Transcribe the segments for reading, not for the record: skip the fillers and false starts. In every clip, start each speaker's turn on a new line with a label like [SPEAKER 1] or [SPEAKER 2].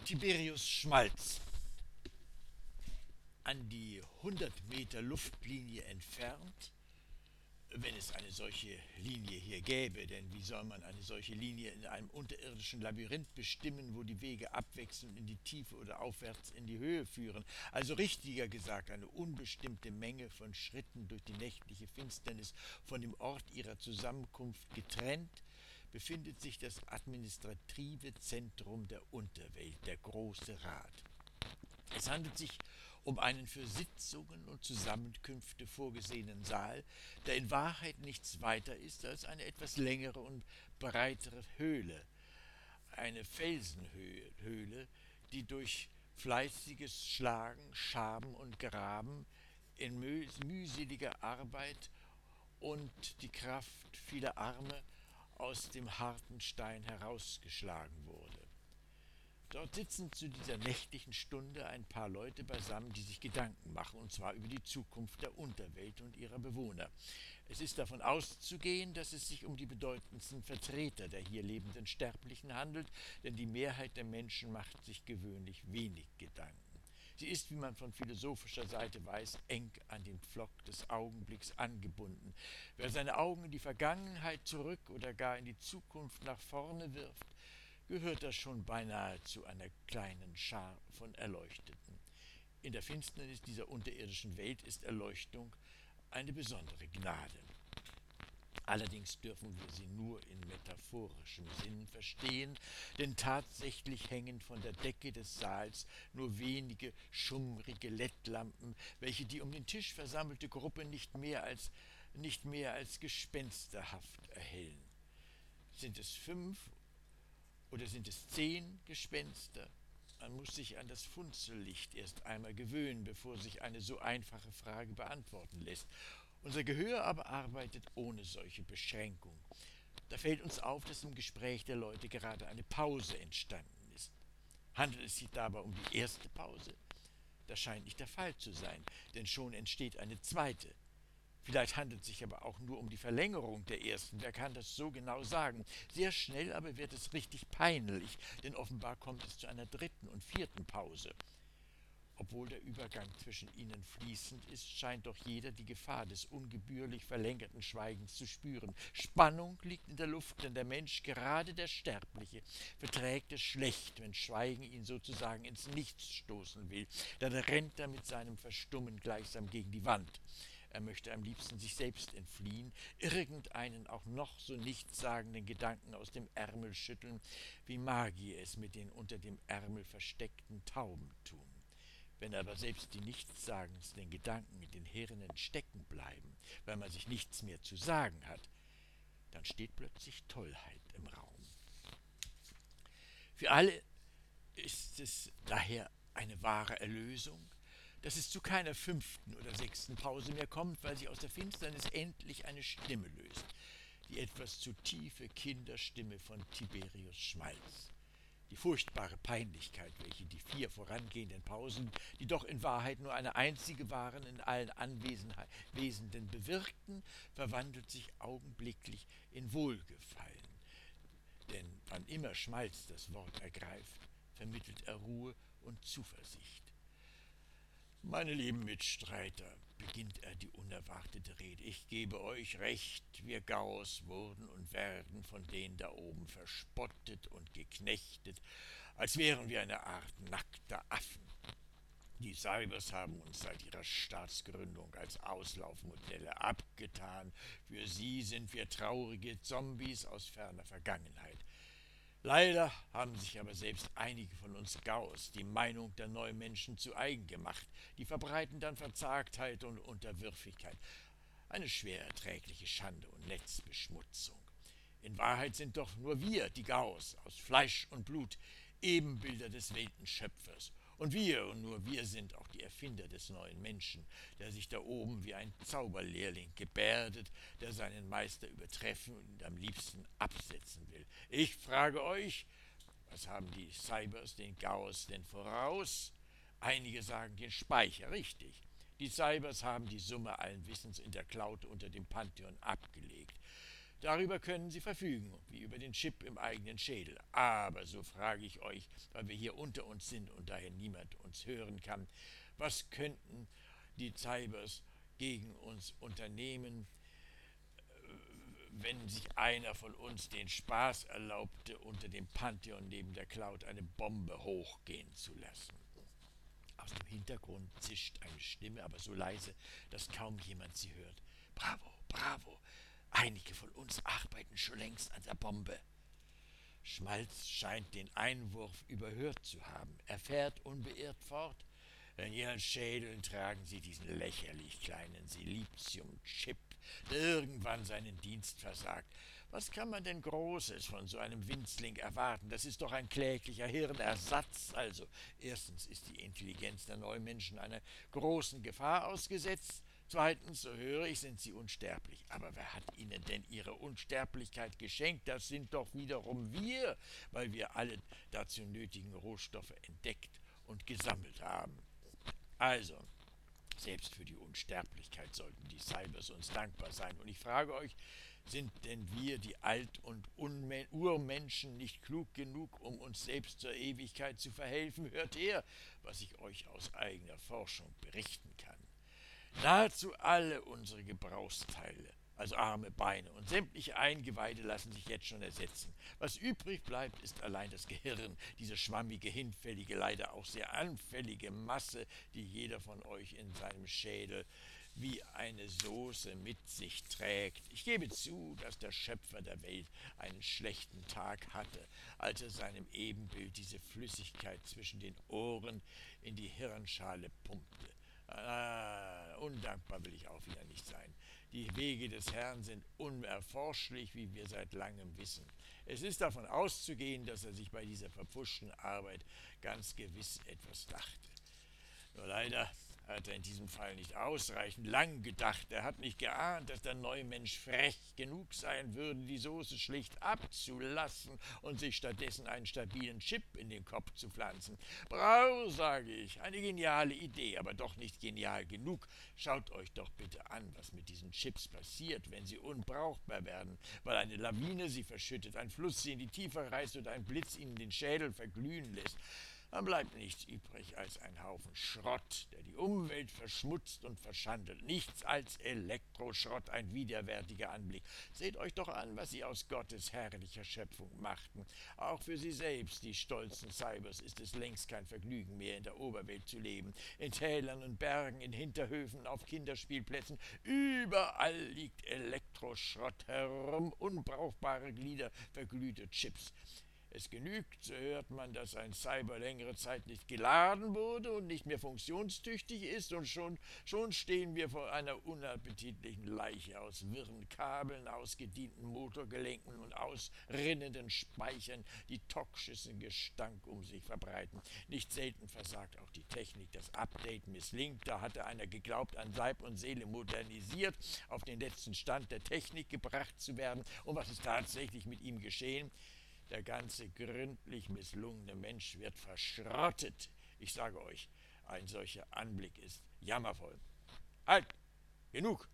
[SPEAKER 1] Tiberius Schmalz. An die 100 Meter Luftlinie entfernt, wenn es eine solche Linie hier gäbe, denn wie soll man eine solche Linie in einem unterirdischen Labyrinth bestimmen, wo die Wege abwechselnd in die Tiefe oder aufwärts in die Höhe führen? Also richtiger gesagt, eine unbestimmte Menge von Schritten durch die nächtliche Finsternis von dem Ort ihrer Zusammenkunft getrennt, befindet sich das administrative Zentrum der Unterwelt, der Große Rat. Es handelt sich um einen für Sitzungen und Zusammenkünfte vorgesehenen Saal, der in Wahrheit nichts weiter ist als eine etwas längere und breitere Höhle, eine Felsenhöhle, die durch fleißiges Schlagen, Schaben und Graben in mühseliger Arbeit und die Kraft vieler Arme aus dem harten Stein herausgeschlagen wurde. Dort sitzen zu dieser nächtlichen Stunde ein paar Leute beisammen, die sich Gedanken machen, und zwar über die Zukunft der Unterwelt und ihrer Bewohner. Es ist davon auszugehen, dass es sich um die bedeutendsten Vertreter der hier lebenden Sterblichen handelt, denn die Mehrheit der Menschen macht sich gewöhnlich wenig Gedanken. Sie ist, wie man von philosophischer Seite weiß, eng an den Pflock des Augenblicks angebunden. Wer seine Augen in die Vergangenheit zurück oder gar in die Zukunft nach vorne wirft, gehört das schon beinahe zu einer kleinen Schar von Erleuchteten. In der Finsternis dieser unterirdischen Welt ist Erleuchtung eine besondere Gnade. Allerdings dürfen wir sie nur in metaphorischem Sinn verstehen, denn tatsächlich hängen von der Decke des Saals nur wenige schummrige LED-Lampen, welche die um den Tisch versammelte Gruppe nicht mehr als gespensterhaft erhellen. Sind es 5 oder sind es 10 Gespenster? Man muss sich an das Funzellicht erst einmal gewöhnen, bevor sich eine so einfache Frage beantworten lässt. Unser Gehör aber arbeitet ohne solche Beschränkung. Da fällt uns auf, dass im Gespräch der Leute gerade eine Pause entstanden ist. Handelt es sich dabei um die erste Pause? Das scheint nicht der Fall zu sein, denn schon entsteht eine zweite. Vielleicht handelt es sich aber auch nur um die Verlängerung der ersten. Wer kann das so genau sagen? Sehr schnell aber wird es richtig peinlich, denn offenbar kommt es zu einer dritten und vierten Pause. Obwohl der Übergang zwischen ihnen fließend ist, scheint doch jeder die Gefahr des ungebührlich verlängerten Schweigens zu spüren. Spannung liegt in der Luft, denn der Mensch, gerade der Sterbliche, verträgt es schlecht, wenn Schweigen ihn sozusagen ins Nichts stoßen will. Dann rennt er mit seinem Verstummen gleichsam gegen die Wand. Er möchte am liebsten sich selbst entfliehen, irgendeinen auch noch so nichtssagenden Gedanken aus dem Ärmel schütteln, wie Magier es mit den unter dem Ärmel versteckten Tauben tun. Wenn aber selbst die nichtssagendsten Gedanken in den Hirnen stecken bleiben, weil man sich nichts mehr zu sagen hat, dann steht plötzlich Tollheit im Raum. Für alle ist es daher eine wahre Erlösung, dass es zu keiner 5. oder 6. Pause mehr kommt, weil sich aus der Finsternis endlich eine Stimme löst, die etwas zu tiefe Kinderstimme von Tiberius Schmalz. Die furchtbare Peinlichkeit, welche die 4 vorangehenden Pausen, die doch in Wahrheit nur eine einzige waren, in allen Anwesenden bewirkten, verwandelt sich augenblicklich in Wohlgefallen. Denn wann immer Schmalz das Wort ergreift, vermittelt er Ruhe und Zuversicht. Meine lieben Mitstreiter, beginnt er die unerwartete Rede, ich gebe euch recht, wir Gaus wurden und werden von denen da oben verspottet und geknechtet, als wären wir eine Art nackter Affen. Die Cybers haben uns seit ihrer Staatsgründung als Auslaufmodelle abgetan. Für sie sind wir traurige Zombies aus ferner Vergangenheit. Leider haben sich aber selbst einige von uns Gaus die Meinung der Neumenschen zu eigen gemacht. Die verbreiten dann Verzagtheit und Unterwürfigkeit. Eine schwer erträgliche Schande und Netzbeschmutzung. In Wahrheit sind doch nur wir, die Gaus, aus Fleisch und Blut, Ebenbilder des Weltenschöpfers. Und wir, und nur wir sind auch die Erfinder des neuen Menschen, der sich da oben wie ein Zauberlehrling gebärdet, der seinen Meister übertreffen und ihn am liebsten absetzen will. Ich frage euch, was haben die Cybers den Gaus denn voraus? Einige sagen den Speicher, richtig. Die Cybers haben die Summe allen Wissens in der Cloud unter dem Pantheon abgelegt. Darüber können Sie verfügen, wie über den Chip im eigenen Schädel. Aber so frage ich euch, weil wir hier unter uns sind und daher niemand uns hören kann, was könnten die Cybers gegen uns unternehmen, wenn sich einer von uns den Spaß erlaubte, unter dem Pantheon neben der Cloud eine Bombe hochgehen zu lassen? Aus dem Hintergrund zischt eine Stimme, aber so leise, dass kaum jemand sie hört. Bravo, bravo, einige von uns arbeiten schon längst an der Bombe. Schmalz scheint den Einwurf überhört zu haben. Er fährt unbeirrt fort. In ihren Schädeln tragen sie diesen lächerlich kleinen Silizium-Chip, der irgendwann seinen Dienst versagt. Was kann man denn Großes von so einem Winzling erwarten? Das ist doch ein kläglicher Hirnersatz. Also, erstens ist die Intelligenz der Neumenschen einer großen Gefahr ausgesetzt. Zweitens, so höre ich, sind sie unsterblich. Aber wer hat ihnen denn ihre Unsterblichkeit geschenkt? Das sind doch wiederum wir, weil wir alle dazu nötigen Rohstoffe entdeckt und gesammelt haben. Also, selbst für die Unsterblichkeit sollten die Cybers uns dankbar sein. Und ich frage euch, sind denn wir, die Alt- und Urmenschen, nicht klug genug, um uns selbst zur Ewigkeit zu verhelfen? Hört her, was ich euch aus eigener Forschung berichten kann. Nahezu alle unsere Gebrauchsteile, also Arme, Beine und sämtliche Eingeweide, lassen sich jetzt schon ersetzen. Was übrig bleibt, ist allein das Gehirn, diese schwammige, hinfällige, leider auch sehr anfällige Masse, die jeder von euch in seinem Schädel wie eine Soße mit sich trägt. Ich gebe zu, dass der Schöpfer der Welt einen schlechten Tag hatte, als er seinem Ebenbild diese Flüssigkeit zwischen den Ohren in die Hirnschale pumpte. Undankbar will ich auch wieder nicht sein. Die Wege des Herrn sind unerforschlich, wie wir seit langem wissen. Es ist davon auszugehen, dass er sich bei dieser verpfuschten Arbeit ganz gewiss etwas dachte. Nur leider hat er in diesem Fall nicht ausreichend lang gedacht. Er hat nicht geahnt, dass der neue Mensch frech genug sein würde, die Soße schlicht abzulassen und sich stattdessen einen stabilen Chip in den Kopf zu pflanzen. Bravo, sage ich, eine geniale Idee, aber doch nicht genial genug. Schaut euch doch bitte an, was mit diesen Chips passiert, wenn sie unbrauchbar werden, weil eine Lawine sie verschüttet, ein Fluss sie in die Tiefe reißt oder ein Blitz ihnen den Schädel verglühen lässt. Dann bleibt nichts übrig als ein Haufen Schrott, der die Umwelt verschmutzt und verschandelt. Nichts als Elektroschrott, ein widerwärtiger Anblick. Seht euch doch an, was sie aus Gottes herrlicher Schöpfung machten. Auch für sie selbst, die stolzen Cybers, ist es längst kein Vergnügen mehr, in der Oberwelt zu leben. In Tälern und Bergen, in Hinterhöfen, auf Kinderspielplätzen, überall liegt Elektroschrott herum, unbrauchbare Glieder, verglühte Chips. Es genügt, so hört man, dass ein Cyber längere Zeit nicht geladen wurde und nicht mehr funktionstüchtig ist, und schon stehen wir vor einer unappetitlichen Leiche aus wirren Kabeln, ausgedienten Motorgelenken und ausrinnenden Speichern, die toxischen Gestank um sich verbreiten. Nicht selten versagt auch die Technik. Das Update misslingt. Da hatte einer geglaubt, an Leib und Seele modernisiert, auf den letzten Stand der Technik gebracht zu werden. Und was ist tatsächlich mit ihm geschehen? Der ganze gründlich misslungene Mensch wird verschrottet. Ich sage euch, ein solcher Anblick ist jammervoll. Halt! Genug!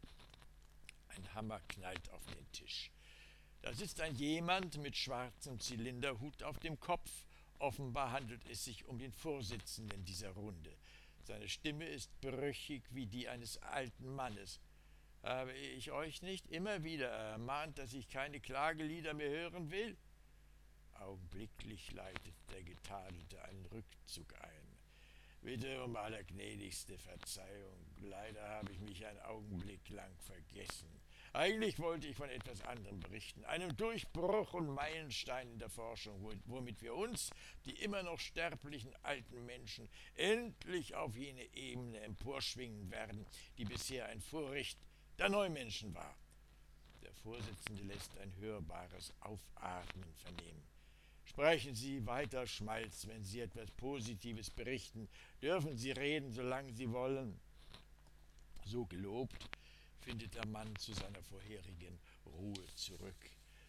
[SPEAKER 1] Ein Hammer knallt auf den Tisch. Da sitzt ein jemand mit schwarzem Zylinderhut auf dem Kopf. Offenbar handelt es sich um den Vorsitzenden dieser Runde. Seine Stimme ist brüchig wie die eines alten Mannes. Habe ich euch nicht immer wieder ermahnt, dass ich keine Klagelieder mehr hören will? Augenblicklich leitet der Getadelte einen Rückzug ein. Bitte um allergnädigste Verzeihung. Leider habe ich mich einen Augenblick lang vergessen. Eigentlich wollte ich von etwas anderem berichten, einem Durchbruch und Meilenstein in der Forschung, womit wir uns, die immer noch sterblichen alten Menschen, endlich auf jene Ebene emporschwingen werden, die bisher ein Vorrecht der Neumenschen war. Der Vorsitzende lässt ein hörbares Aufatmen vernehmen. Sprechen Sie weiter, Schmalz, wenn Sie etwas Positives berichten. Dürfen Sie reden, solange Sie wollen. So gelobt, findet der Mann zu seiner vorherigen Ruhe zurück.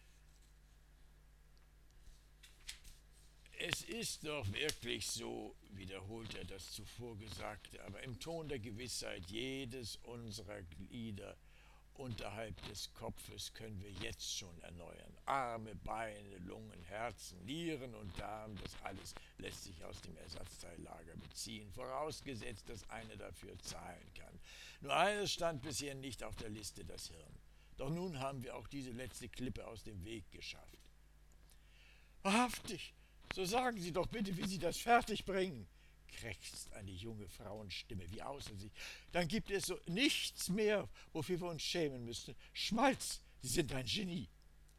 [SPEAKER 1] Es ist doch wirklich so, wiederholt er das zuvor Gesagte, aber im Ton der Gewissheit jedes unserer Glieder unterhalb des Kopfes können wir jetzt schon erneuern. Arme, Beine, Lungen, Herzen, Nieren und Darm, das alles lässt sich aus dem Ersatzteillager beziehen, vorausgesetzt, dass einer dafür zahlen kann. Nur eines stand bisher nicht auf der Liste, das Hirn. Doch nun haben wir auch diese letzte Klippe aus dem Weg geschafft. Wahrhaftig, so sagen Sie doch bitte, wie Sie das fertigbringen, krächzt eine junge Frauenstimme wie außer sich. Dann gibt es so nichts mehr, wofür wir uns schämen müssten. Schmalz, Sie sind ein Genie.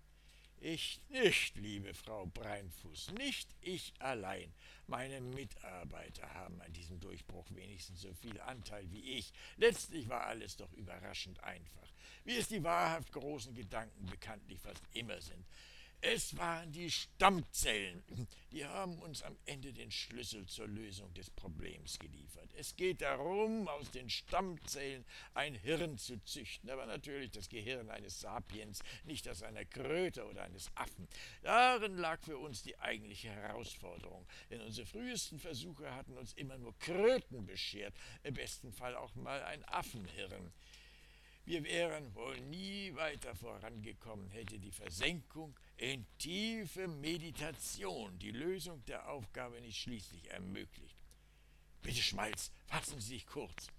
[SPEAKER 1] Ich nicht, liebe Frau Breinfuß, nicht ich allein. Meine Mitarbeiter haben an diesem Durchbruch wenigstens so viel Anteil wie ich. Letztlich war alles doch überraschend einfach, wie es die wahrhaft großen Gedanken bekanntlich fast immer sind. Es waren die Stammzellen, die haben uns am Ende den Schlüssel zur Lösung des Problems geliefert. Es geht darum, aus den Stammzellen ein Hirn zu züchten, aber natürlich das Gehirn eines Sapiens, nicht das einer Kröte oder eines Affen. Darin lag für uns die eigentliche Herausforderung, denn unsere frühesten Versuche hatten uns immer nur Kröten beschert, im besten Fall auch mal ein Affenhirn. Wir wären wohl nie weiter vorangekommen, hätte die Versenkung in tiefe Meditation die Lösung der Aufgabe nicht schließlich ermöglicht. Bitte, Schmalz, fassen Sie sich kurz.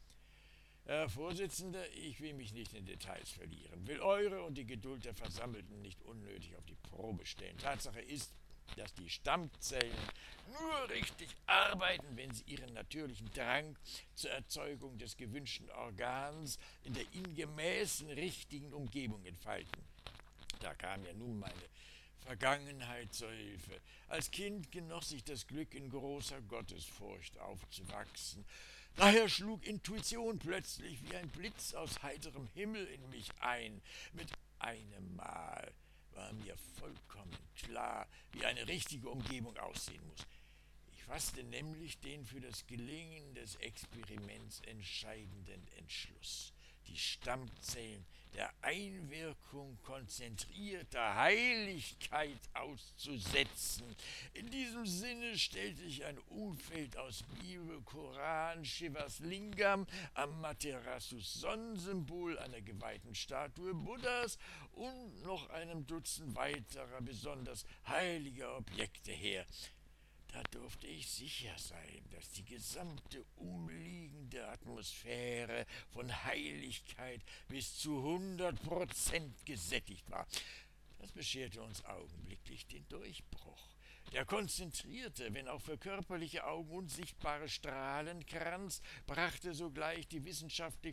[SPEAKER 1] Herr Vorsitzender, ich will mich nicht in Details verlieren, will eure und die Geduld der Versammelten nicht unnötig auf die Probe stellen. Tatsache ist, dass die Stammzellen nur richtig arbeiten, wenn sie ihren natürlichen Drang zur Erzeugung des gewünschten Organs in der ihnen gemäßen richtigen Umgebung entfalten. Da kam ja nun meine Vergangenheit zur Hilfe. Als Kind genoss ich das Glück, in großer Gottesfurcht aufzuwachsen. Daher schlug Intuition plötzlich wie ein Blitz aus heiterem Himmel in mich ein. Mit einem Mal war mir vollkommen klar, wie eine richtige Umgebung aussehen muss. Ich fasste nämlich den für das Gelingen des Experiments entscheidenden Entschluss, die Stammzellen der Einwirkung konzentrierter Heiligkeit auszusetzen. In diesem Sinne stellte ich ein Umfeld aus Bibel, Koran, Shivas Lingam, Amaterasus Sonnensymbol, einer geweihten Statue Buddhas und noch einem Dutzend weiterer besonders heiliger Objekte her. Da durfte ich sicher sein, dass die gesamte umliegende Atmosphäre von Heiligkeit bis zu 100% gesättigt war. Das bescherte uns augenblicklich den Durchbruch. Der konzentrierte, wenn auch für körperliche Augen unsichtbare Strahlenkranz brachte sogleich die wissenschaftlich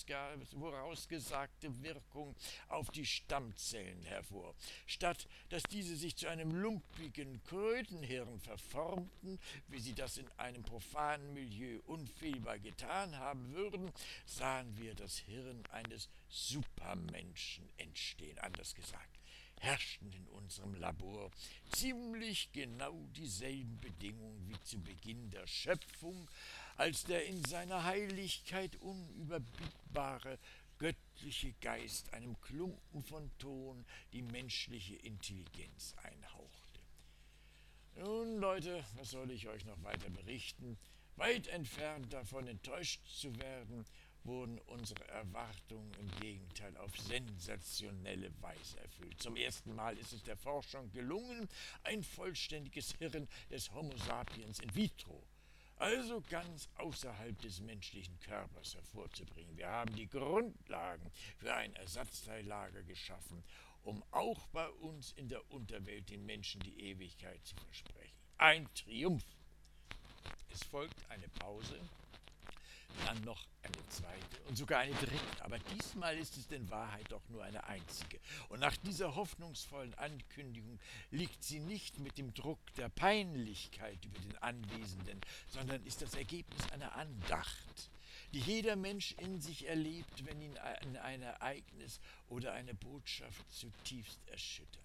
[SPEAKER 1] vorausgesagte Wirkung auf die Stammzellen hervor. Statt dass diese sich zu einem lumpigen Krötenhirn verformten, wie sie das in einem profanen Milieu unfehlbar getan haben würden, sahen wir das Hirn eines Supermenschen entstehen, anders gesagt. Herrschten in unserem Labor ziemlich genau dieselben Bedingungen wie zu Beginn der Schöpfung, als der in seiner Heiligkeit unüberbietbare göttliche Geist einem Klumpen von Ton die menschliche Intelligenz einhauchte. Nun, Leute, was soll ich euch noch weiter berichten? Weit entfernt davon enttäuscht zu werden, wurden unsere Erwartungen im Gegenteil auf sensationelle Weise erfüllt. Zum ersten Mal ist es der Forschung gelungen, ein vollständiges Hirn des Homo sapiens in vitro, also ganz außerhalb des menschlichen Körpers, hervorzubringen. Wir haben die Grundlagen für ein Ersatzteillager geschaffen, um auch bei uns in der Unterwelt den Menschen die Ewigkeit zu versprechen. Ein Triumph! Es folgt eine Pause, dann noch eine zweite und sogar eine dritte. Aber diesmal ist es in Wahrheit doch nur eine einzige. Und nach dieser hoffnungsvollen Ankündigung liegt sie nicht mit dem Druck der Peinlichkeit über den Anwesenden, sondern ist das Ergebnis einer Andacht, die jeder Mensch in sich erlebt, wenn ihn ein Ereignis oder eine Botschaft zutiefst erschüttern.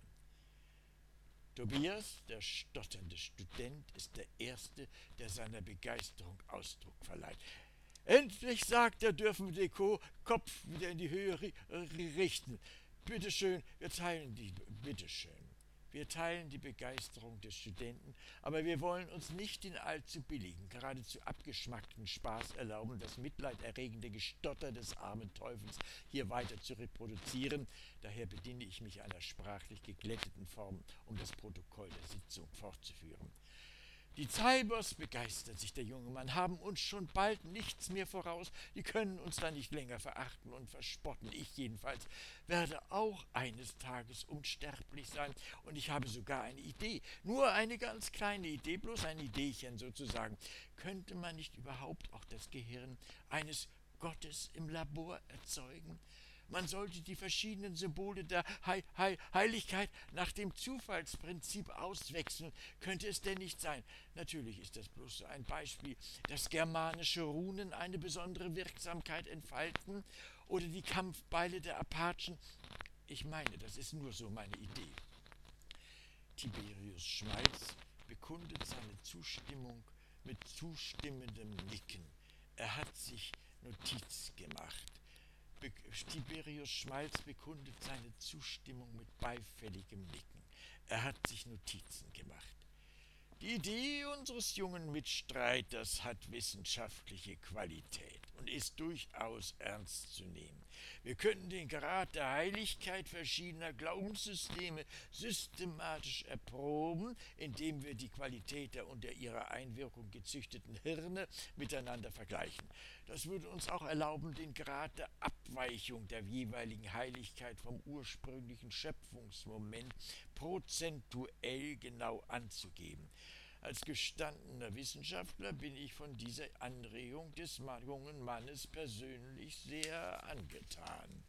[SPEAKER 1] Tobias, der stotternde Student, ist der Erste, der seiner Begeisterung Ausdruck verleiht. Endlich, sagt er, dürfen wir den Kopf wieder in die Höhe richten. Bitteschön, wir teilen die. Bitteschön. Wir teilen die Begeisterung des Studenten, aber wir wollen uns nicht den allzu billigen, geradezu abgeschmackten Spaß erlauben, das mitleiderregende Gestotter des armen Teufels hier weiter zu reproduzieren. Daher bediene ich mich einer sprachlich geglätteten Form, um das Protokoll der Sitzung fortzuführen. Die Zaibers, begeistert sich der junge Mann, haben uns schon bald nichts mehr voraus, die können uns da nicht länger verachten und verspotten. Ich jedenfalls werde auch eines Tages unsterblich sein, und ich habe sogar eine Idee, nur eine ganz kleine Idee, bloß ein Ideechen sozusagen. Könnte man nicht überhaupt auch das Gehirn eines Gottes im Labor erzeugen? Man sollte die verschiedenen Symbole der Heiligkeit nach dem Zufallsprinzip auswechseln. Könnte es denn nicht sein? Natürlich ist das bloß so ein Beispiel, dass germanische Runen eine besondere Wirksamkeit entfalten oder die Kampfbeile der Apachen. Ich meine, das ist nur so meine Idee. Tiberius Schmalz bekundet seine Zustimmung mit zustimmendem Nicken. Er hat sich Notiz gemacht. Tiberius Schmalz bekundet seine Zustimmung mit beifälligem Nicken. Er hat sich Notizen gemacht. Die Idee unseres jungen Mitstreiters hat wissenschaftliche Qualität und ist durchaus ernst zu nehmen. Wir könnten den Grad der Heiligkeit verschiedener Glaubenssysteme systematisch erproben, indem wir die Qualität der unter ihrer Einwirkung gezüchteten Hirne miteinander vergleichen. Das würde uns auch erlauben, den Grad der Abweichung der jeweiligen Heiligkeit vom ursprünglichen Schöpfungsmoment prozentuell genau anzugeben. Als gestandener Wissenschaftler bin ich von dieser Anregung des jungen Mannes persönlich sehr angetan.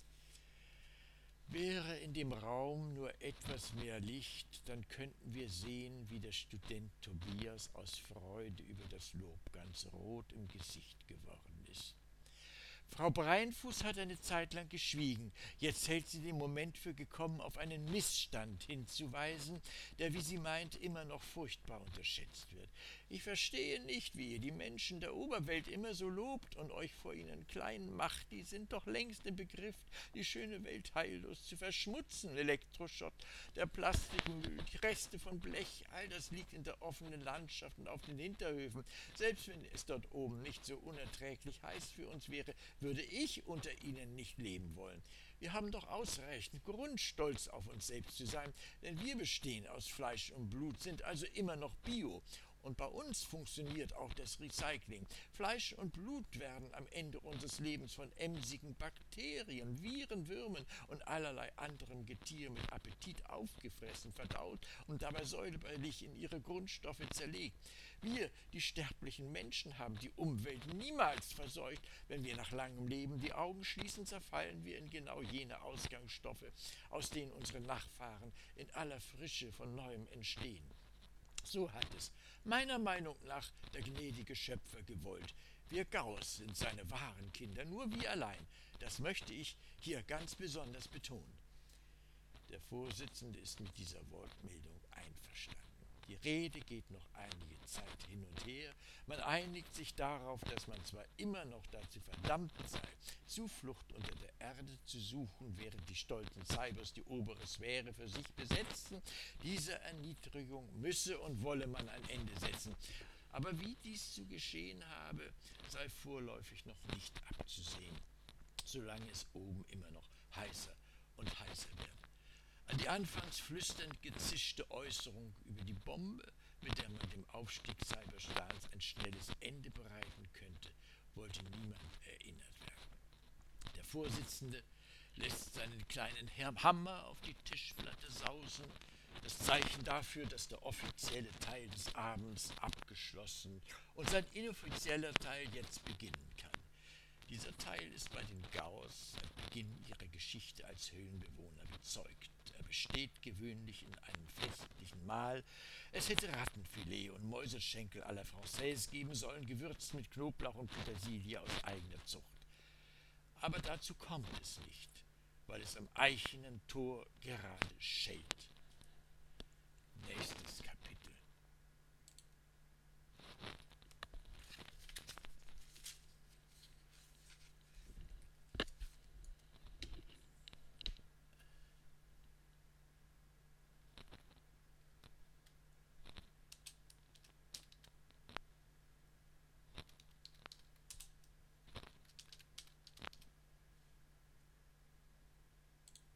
[SPEAKER 1] Wäre in dem Raum nur etwas mehr Licht, dann könnten wir sehen, wie der Student Tobias aus Freude über das Lob ganz rot im Gesicht geworden ist. Frau Breinfuß hat eine Zeit lang geschwiegen. Jetzt hält sie den Moment für gekommen, auf einen Missstand hinzuweisen, der, wie sie meint, immer noch furchtbar unterschätzt wird. Ich verstehe nicht, wie ihr die Menschen der Oberwelt immer so lobt und euch vor ihnen klein macht. Die sind doch längst im Begriff, die schöne Welt heillos zu verschmutzen. Elektroschrott, der Plastikmüll, die Reste von Blech, all das liegt in der offenen Landschaft und auf den Hinterhöfen. Selbst wenn es dort oben nicht so unerträglich heiß für uns wäre, würde ich unter ihnen nicht leben wollen. Wir haben doch ausreichend Grund, stolz auf uns selbst zu sein, denn wir bestehen aus Fleisch und Blut, sind also immer noch Bio. Und bei uns funktioniert auch das Recycling. Fleisch und Blut werden am Ende unseres Lebens von emsigen Bakterien, Viren, Würmern und allerlei anderem Getier mit Appetit aufgefressen, verdaut und dabei säuberlich in ihre Grundstoffe zerlegt. Wir, die sterblichen Menschen, haben die Umwelt niemals verseucht. Wenn wir nach langem Leben die Augen schließen, zerfallen wir in genau jene Ausgangsstoffe, aus denen unsere Nachfahren in aller Frische von neuem entstehen. So hat es meiner Meinung nach der gnädige Schöpfer gewollt. Wir Gauß sind seine wahren Kinder, nur wir allein. Das möchte ich hier ganz besonders betonen. Der Vorsitzende ist mit dieser Wortmeldung einverstanden. Die Rede geht noch einige Zeit hin und her. Man einigt sich darauf, dass man zwar immer noch dazu verdammt sei, Zuflucht unter der Erde zu suchen, während die stolzen Zaibers die obere Sphäre für sich besetzten. Dieser Erniedrigung müsse und wolle man ein Ende setzen. Aber wie dies zu geschehen habe, sei vorläufig noch nicht abzusehen, solange es oben immer noch heißer und heißer wird. An die anfangs flüsternd gezischte Äußerung über die Bombe, mit der man dem Aufstieg Cyberstans ein schnelles Ende bereiten könnte, wollte niemand erinnert werden. Der Vorsitzende lässt seinen kleinen Hammer auf die Tischplatte sausen, das Zeichen dafür, dass der offizielle Teil des Abends abgeschlossen und sein inoffizieller Teil jetzt beginnen kann. Dieser Teil ist bei den Gauß seit Beginn ihrer Geschichte als Höhlenbewohner bezeugt. Er besteht gewöhnlich in einem festlichen Mahl. Es hätte Rattenfilet und Mäuseschenkel à la Française geben sollen, gewürzt mit Knoblauch und Petersilie aus eigener Zucht. Aber dazu kommt es nicht, weil es am eichenen Tor gerade schellt.